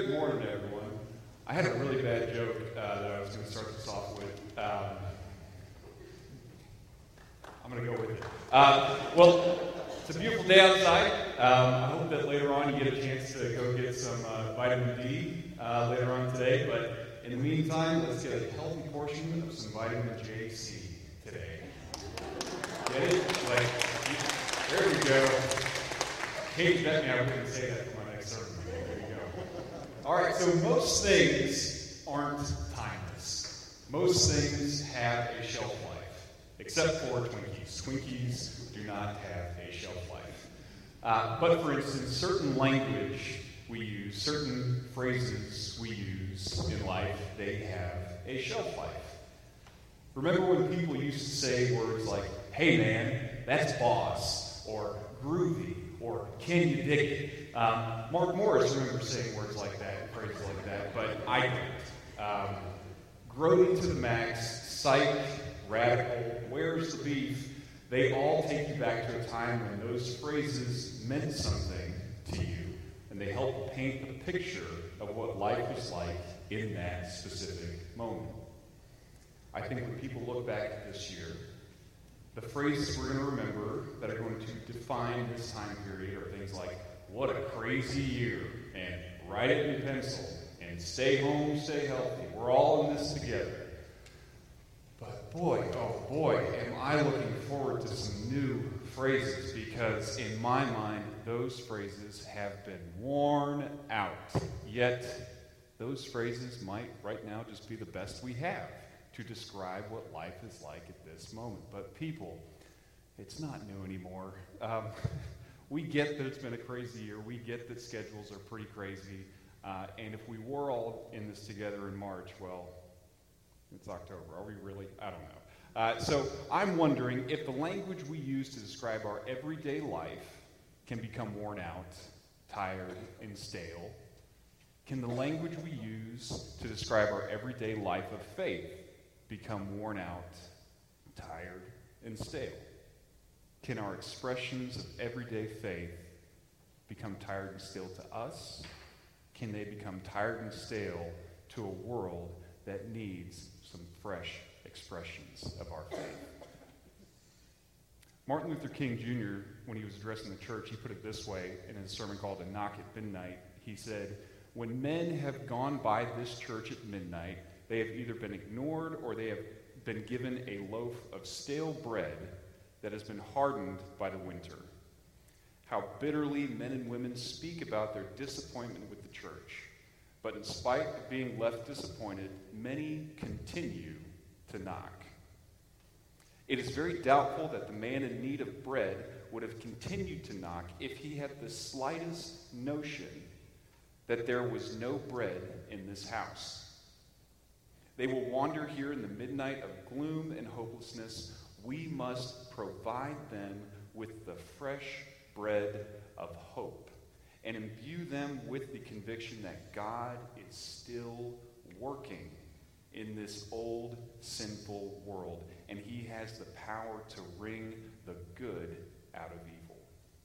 Good morning, everyone. I had a really bad joke that I was going to start this off with. I'm going to go with it. Well, it's a beautiful day outside. I hope that later on you get a chance to go get some vitamin D later on today. But in the meantime, let's get a healthy portion of some vitamin JC today. Get it? There we go. Kate bet me I wouldn't say that for my next sermon. There you go. All right, so most things aren't timeless. Most things have a shelf life, except for Twinkies. Twinkies do not have a shelf life. But for instance, certain language we use, certain phrases we use in life, they have a shelf life. Remember when people used to say words like, "Hey man, that's boss," or "groovy," or "can you dig it?" Mark Morris remembers saying words like that, phrases like that, but I don't. Grody to the max, psych, radical, where's the beef? They all take you back to a time when those phrases meant something to you, and they help paint a picture of what life was like in that specific moment. I think when people look back at this year, the phrases we're going to remember that are going to define this time period are things like, "What a crazy year," and "Write it in pencil," and "Stay home, stay healthy. We're all in this together." But boy, oh boy, am I looking forward to some new phrases, because in my mind, those phrases have been worn out. Yet, those phrases might right now just be the best we have to describe what life is like at this moment. But people, it's not new anymore. We get that it's been a crazy year. We get that schedules are pretty crazy. And if we were all in this together in March, well, it's October. Are we really? I don't know. So I'm wondering if the language we use to describe our everyday life can become worn out, tired, and stale. Can the language we use to describe our everyday life of faith become worn out, tired, and stale? Can our expressions of everyday faith become tired and stale to us? Can they become tired and stale to a world that needs some fresh expressions of our faith? Martin Luther King Jr., when he was addressing the church, he put it this way in his sermon called "A Knock at Midnight." He said, "When men have gone by this church at midnight, they have either been ignored or they have been given a loaf of stale bread that has been hardened by the winter. How bitterly men and women speak about their disappointment with the church. But in spite of being left disappointed, many continue to knock. It is very doubtful that the man in need of bread would have continued to knock if he had the slightest notion that there was no bread in this house. They will wander here in the midnight of gloom and hopelessness. We must provide them with the fresh bread of hope and imbue them with the conviction that God is still working in this old, sinful world, and he has the power to wring the good out of evil."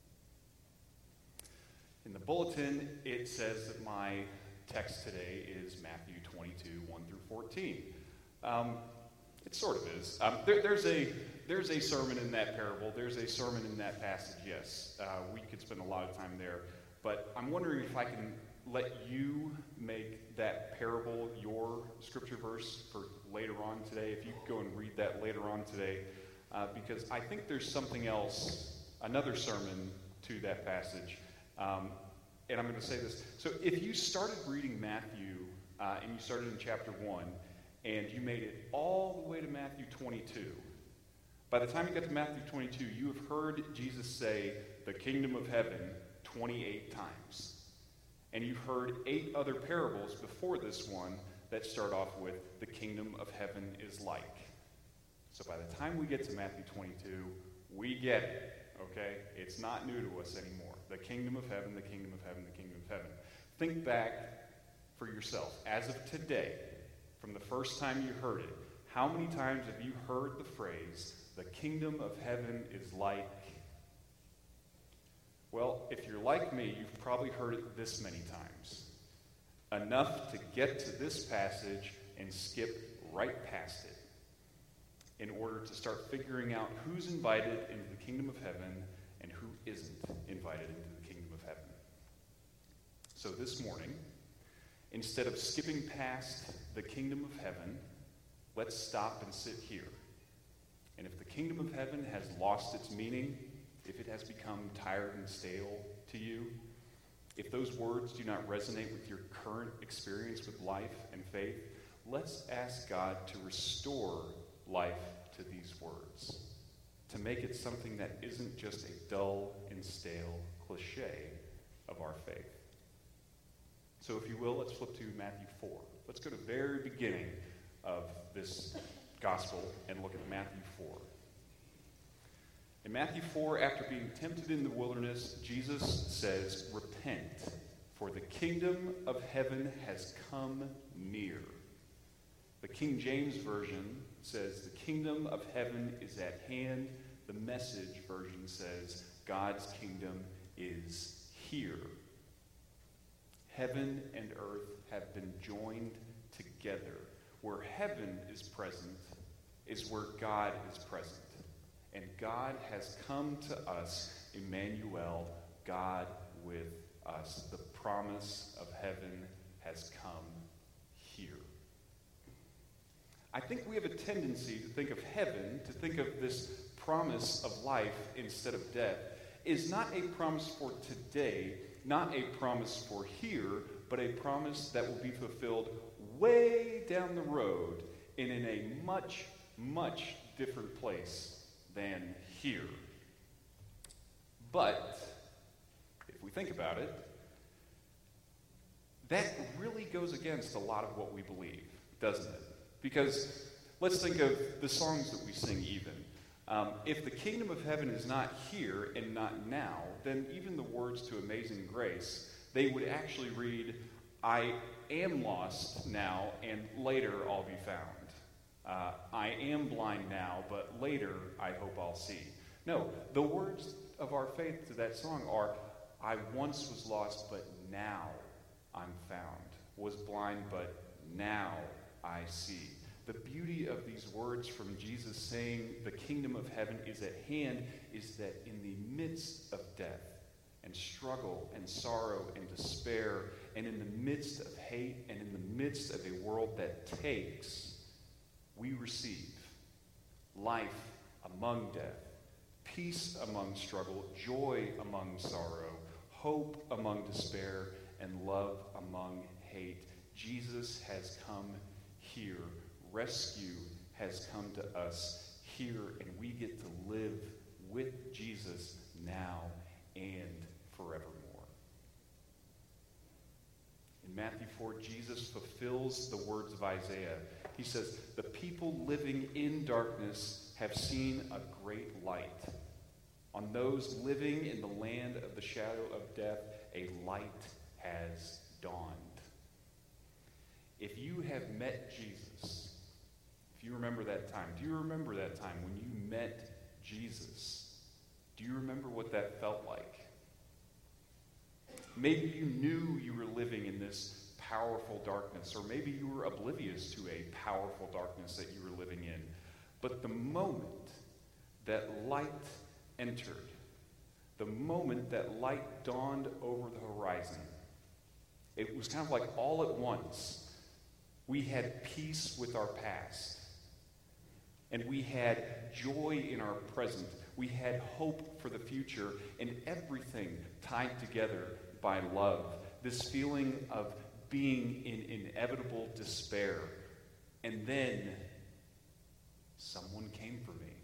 In the bulletin, it says that my text today is Matthew 22, 1 through 14. It sort of is. There's a sermon in that parable. There's a sermon in that passage, yes. We could spend a lot of time there. But I'm wondering if I can let you make that parable your scripture verse for later on today. If you could go and read that later on today. Because I think there's something else, another sermon to that passage. And I'm going to say this. So if you started reading Matthew, and you started in chapter 1, and you made it all the way to Matthew 22, by the time you get to Matthew 22, you have heard Jesus say, "The kingdom of heaven," 28 times. And you've heard 8 other parables before this one that start off with, "The kingdom of heaven is like." So by the time we get to Matthew 22, we get it, okay? It's not new to us anymore. The kingdom of heaven, the kingdom of heaven, the kingdom of heaven. Think back for yourself. As of today, from the first time you heard it, how many times have you heard the phrase, "The kingdom of heaven is like"? Well, if you're like me, you've probably heard it this many times. enough to get to this passage and skip right past it in order to start figuring out who's invited into the kingdom of heaven and who isn't invited into the kingdom of heaven. So this morning, instead of skipping past the kingdom of heaven, let's stop and sit here. And if the kingdom of heaven has lost its meaning, if it has become tired and stale to you, if those words do not resonate with your current experience with life and faith, let's ask God to restore life to these words, to make it something that isn't just a dull and stale cliche of our faith. So if you will, let's flip to Matthew 4. Let's go to the very beginning of this gospel and look at Matthew 4. In Matthew 4, after being tempted in the wilderness, Jesus says, "Repent, for the kingdom of heaven has come near." The King James Version says, "The kingdom of heaven is at hand." The Message version says, "God's kingdom is here." Heaven and earth have been joined together. Where heaven is present is where God is present. And God has come to us, Emmanuel, God with us. The promise of heaven has come here. I think we have a tendency to think of heaven, to think of this promise of life instead of death, is not a promise for today, not a promise for here, but a promise that will be fulfilled way down the road and in a much, much different place than here. But if we think about it, that really goes against a lot of what we believe, doesn't it? Because let's think of the songs that we sing even. If the kingdom of heaven is not here and not now, then even the words to Amazing Grace, they would actually read, "I am lost now, and later I'll be found. I am blind now, but later I hope I'll see." No, the words of our faith to that song are, "I once was lost, but now I'm found. Was blind, but now I see." The beauty of these words from Jesus saying the kingdom of heaven is at hand is that in the midst of death and struggle and sorrow and despair and in the midst of hate and in the midst of a world that takes, we receive life among death, peace among struggle, joy among sorrow, hope among despair, and love among hate. Jesus has come here. Rescue has come to us here, and we get to live with Jesus now and forevermore. In Matthew 4, Jesus fulfills the words of Isaiah. He says, "The people living in darkness have seen a great light. On those living in the land of the shadow of death, a light has dawned." If you have met Jesus, if you remember that time, do you remember that time when you met Jesus? Do you remember what that felt like? Maybe you knew you were living in this powerful darkness, or maybe you were oblivious to a powerful darkness that you were living in. But the moment that light entered, the moment that light dawned over the horizon, it was kind of like all at once, we had peace with our past. And we had joy in our present. We had hope for the future, and everything tied together by love. This feeling of being in inevitable despair. And then someone came for me.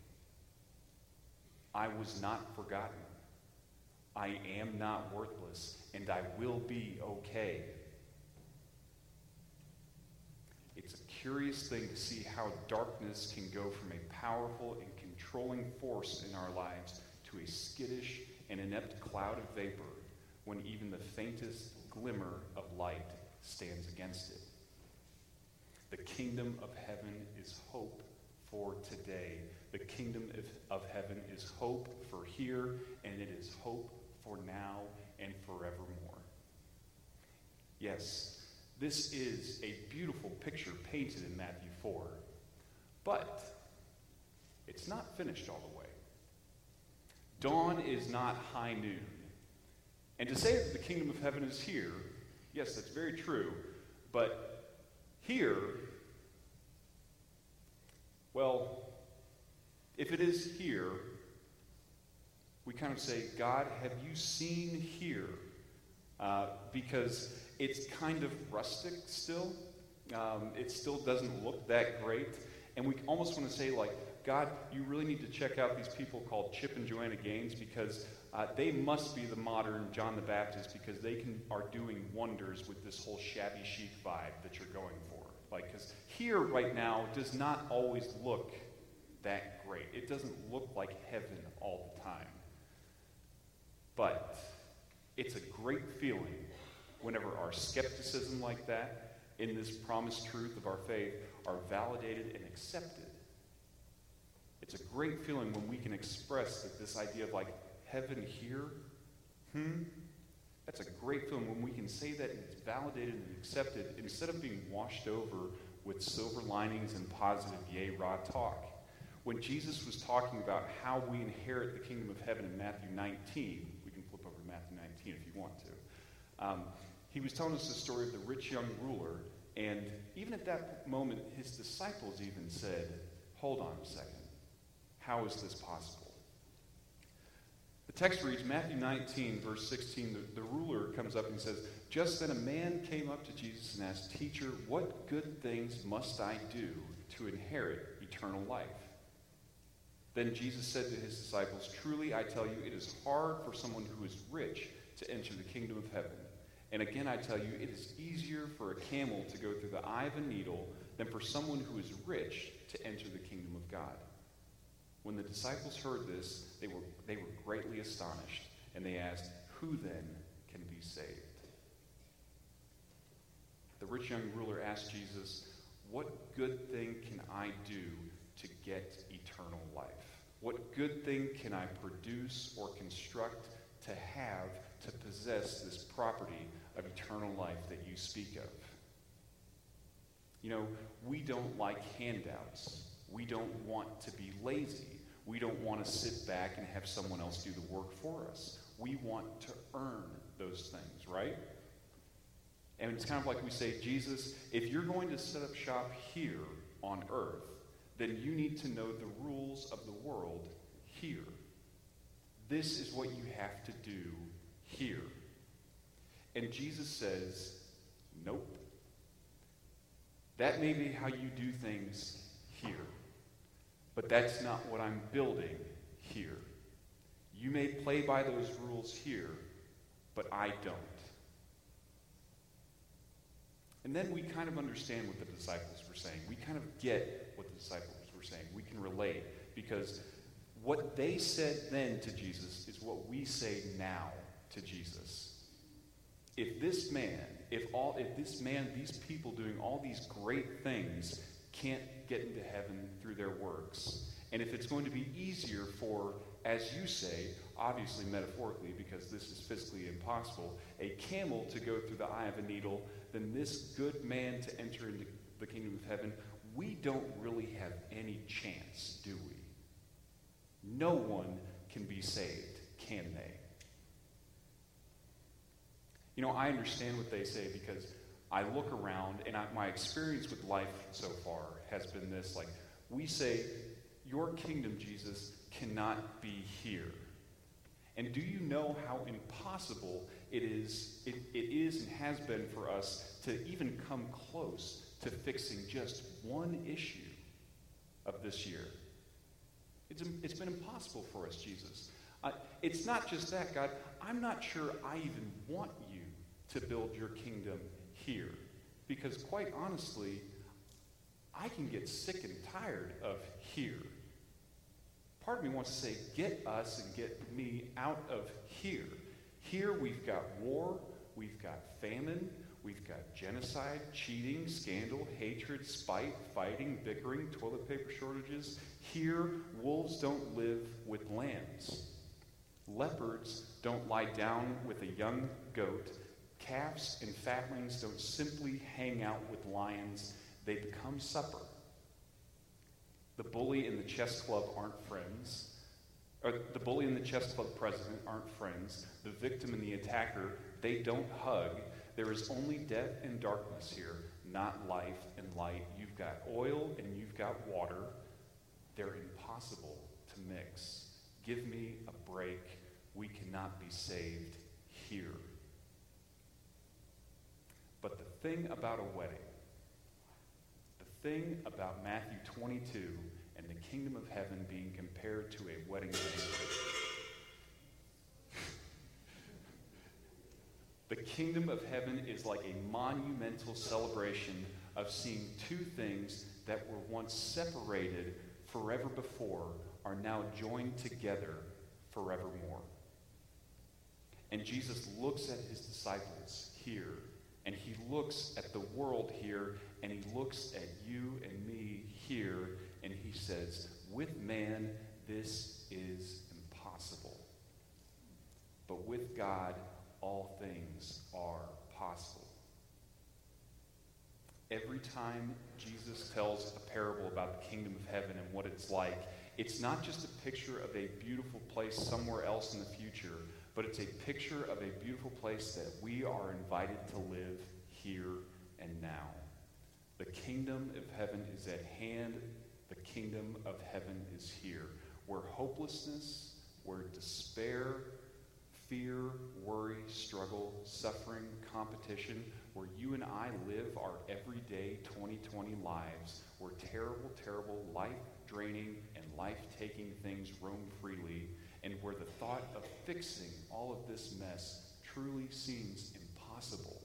I was not forgotten. I am not worthless, and I will be okay. It's a curious thing to see how darkness can go from a powerful and controlling force in our lives to a skittish and inept cloud of vapor when even the faintest glimmer of light stands against it. The kingdom of heaven is hope for today. The kingdom of heaven is hope for here, and it is hope for now and forevermore. Yes, This is a beautiful picture painted in Matthew 4. But it's not finished all the way. Dawn is not high noon. And to say that the kingdom of heaven is here, yes, that's very true, but here, well, if it is here, we kind of say, God, have you seen here? Because it's kind of rustic still. It still doesn't look that great. And we almost want to say, like, God, you really need to check out these people called Chip and Joanna Gaines, because they must be the modern John the Baptist, because they are doing wonders with this whole shabby chic vibe that you're going for. Like, because here right now does not always look that great. It doesn't look like heaven all the time. But it's a great feeling whenever our skepticism like that in this promised truth of our faith are validated and accepted. It's a great feeling when we can express that this idea of like heaven here, that's a great feeling when we can say that and it's validated and accepted instead of being washed over with silver linings and positive yay rah talk. When Jesus was talking about how we inherit the kingdom of heaven in Matthew 19, we can flip over to Matthew 19 if you want to. He was telling us the story of the rich young ruler, and even at that moment, his disciples even said, hold on a second. How is this possible? The text reads, Matthew 19, verse 16, the ruler comes up and says, just then a man came up to Jesus and asked, Teacher, what good things must I do to inherit eternal life? Then Jesus said to his disciples, truly I tell you, it is hard for someone who is rich to enter the kingdom of heaven. And again I tell you, it is easier for a camel to go through the eye of a needle than for someone who is rich to enter the kingdom of God. When the disciples heard this, they were greatly astonished, and they asked, who then can be saved? The rich young ruler asked Jesus, what good thing can I do to get eternal life? What good thing can I produce or construct to have to possess this property of eternal life that you speak of? You know, we don't like handouts. We don't want to be lazy. We don't want to sit back and have someone else do the work for us. We want to earn those things, right? And it's kind of like we say, Jesus, if you're going to set up shop here on earth, then you need to know the rules of the world here. This is what you have to do here. And Jesus says, nope. That may be how you do things here. But that's not what I'm building here. You may play by those rules here, but I don't. And then we kind of understand what the disciples were saying. We kind of get what the disciples were saying. We can relate, because what they said then to Jesus is what we say now to Jesus. If this man, these people doing all these great things can't get into heaven through their works, and if it's going to be easier for, as you say, obviously metaphorically, because this is physically impossible, a camel to go through the eye of a needle than this good man to enter into the kingdom of heaven, we don't really have any chance, do we? No one can be saved, can they? You know, I understand what they say, because I look around, and my experience with life so far has been this, like, we say, your kingdom, Jesus, cannot be here. And do you know how impossible it is and has been for us to even come close to fixing just one issue of this year? It's been impossible for us, Jesus. It's not just that, God. I'm not sure I even want you to build your kingdom here. Because quite honestly, I can get sick and tired of here. Part of me wants to say, get us and get me out of here. Here we've got war, we've got famine, we've got genocide, cheating, scandal, hatred, spite, fighting, bickering, toilet paper shortages. Here, wolves don't live with lambs. Leopards don't lie down with a young goat. Calves and fatlings don't simply hang out with lions, they become supper. The bully and the chess club aren't friends. Or the bully and the chess club president aren't friends. The victim and the attacker, they don't hug. There is only death and darkness here, not life and light. You've got oil and you've got water. They're impossible to mix. Give me a break. We cannot be saved here. But the thing about a wedding, the thing about Matthew 22 and the kingdom of heaven being compared to a wedding banquet, the kingdom of heaven is like a monumental celebration of seeing two things that were once separated forever before are now joined together forevermore. And Jesus looks at his disciples here, and he looks at the world here, and he looks at you and me here, and he says, with man, this is impossible. But with God, all things are possible. Every time Jesus tells a parable about the kingdom of heaven and what it's like, it's not just a picture of a beautiful place somewhere else in the future, but it's a picture of a beautiful place that we are invited to live here and now. The kingdom of heaven is at hand. The kingdom of heaven is here, where hopelessness, where despair, fear, worry, struggle, suffering, competition, where you and I live our everyday 2020 lives, where terrible, terrible, life-draining and life-taking things roam freely, and where the thought of fixing all of this mess truly seems impossible.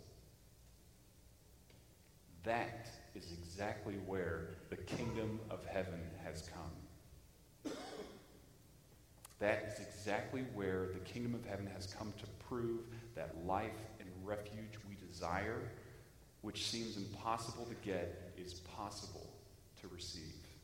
That is exactly where the kingdom of heaven has come. That is exactly where the kingdom of heaven has come to prove that life and refuge we desire, which seems impossible to get, is possible to receive.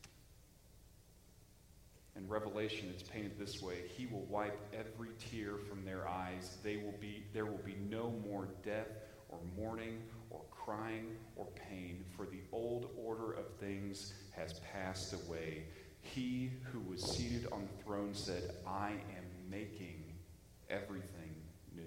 In Revelation, it's painted this way: he will wipe every tear from their eyes. There will be no more death or mourning or crying or pain, for the old order of things has passed away. He who was seated on the throne said, I am making everything new.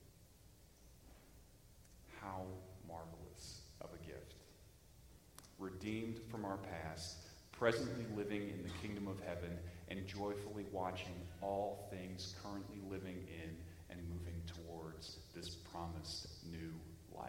How marvelous of a gift. Redeemed from our past, presently living in the kingdom of heaven, and joyfully watching all things currently living in and moving towards this promised new life.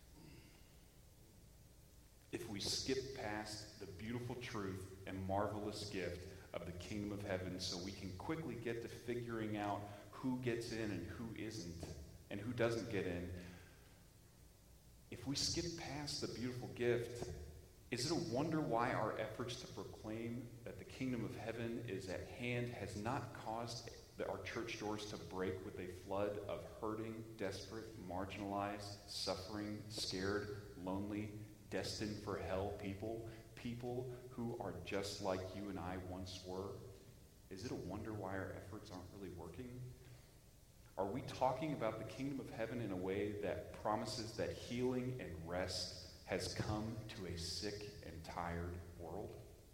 If we skip past the beautiful truth and marvelous gift of the kingdom of heaven so we can quickly get to figuring out who gets in and who isn't and who doesn't get in, if we skip past the beautiful gift, is it a wonder why our efforts to proclaim that the kingdom of heaven is at hand has not caused our church doors to break with a flood of hurting, desperate, marginalized, suffering, scared, lonely, destined for hell people who are just like you and I once were? Is it a wonder why our efforts aren't really working? Are we talking about the kingdom of heaven in a way that promises that healing and rest has come to a sick and tired world?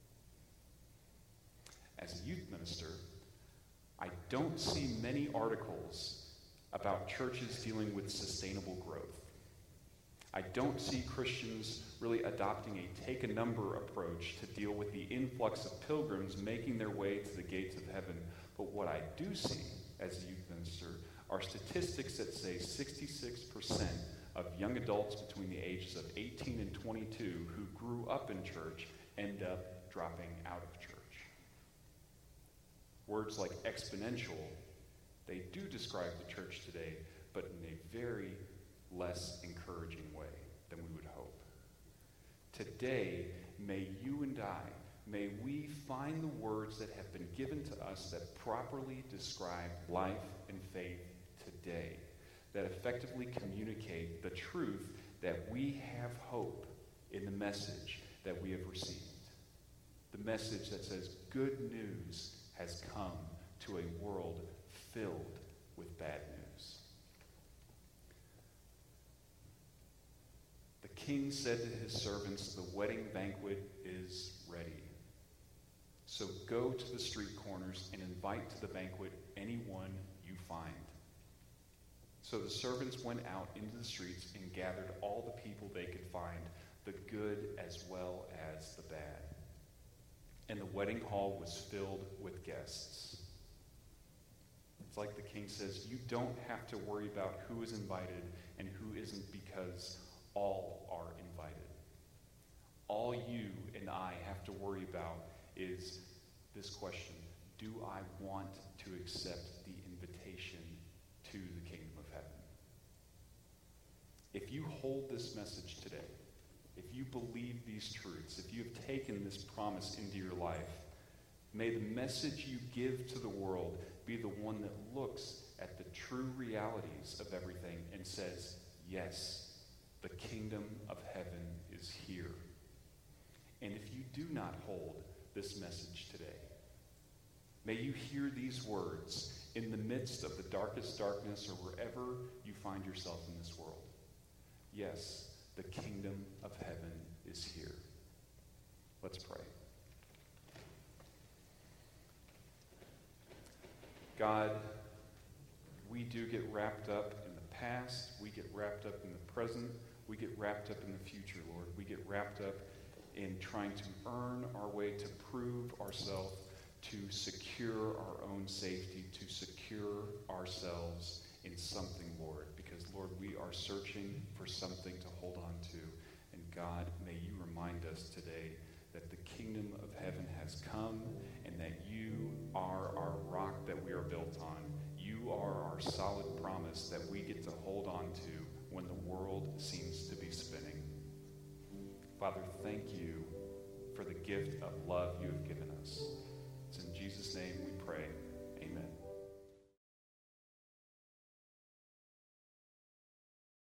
As a youth minister, I don't see many articles about churches dealing with sustainable growth. I don't see Christians really adopting a take-a-number approach to deal with the influx of pilgrims making their way to the gates of heaven. But what I do see as a youth minister are statistics that say 66% of young adults between the ages of 18 and 22 who grew up in church end up dropping out of church. Words like exponential, they do describe the church today, but in a very less encouraging way than we would hope. Today, may you and may we find the words that have been given to us that properly describe life and faith today, that effectively communicate the truth that we have hope in the message that we have received. The message that says good news has come to a world filled with bad news. king said to his servants, "The wedding banquet is ready. So go to the street corners and invite to the banquet anyone you find." So the servants went out into the streets and gathered all the people they could find, the good as well as the bad. And the wedding hall was filled with guests. It's like the king says, you don't have to worry about who is invited and who isn't, because all are invited. All you and I have to worry about is this question: do I want to accept the invitation to the kingdom of heaven? If you hold this message today, if you believe these truths, if you have taken this promise into your life, may the message you give to the world be the one that looks at the true realities of everything and says, yes, the kingdom of heaven is here. And if you do not hold this message today, may you hear these words in the midst of the darkest darkness or wherever you find yourself in this world. Yes, the kingdom of heaven is here. Let's pray. God, we do get wrapped up in the past. We get wrapped up in the present. We get wrapped up in the future, Lord. We get wrapped up in trying to earn our way to prove ourselves, to secure our own safety, to secure ourselves in something, Lord. Because, Lord, we are searching for something to hold on to. And God, may you remind us today that the kingdom of heaven has come and that you are our rock that we are built on. You are our solid promise that we get to hold on to when the world seems to be spinning. Father, thank you for the gift of love you have given us. It's in Jesus' name we pray.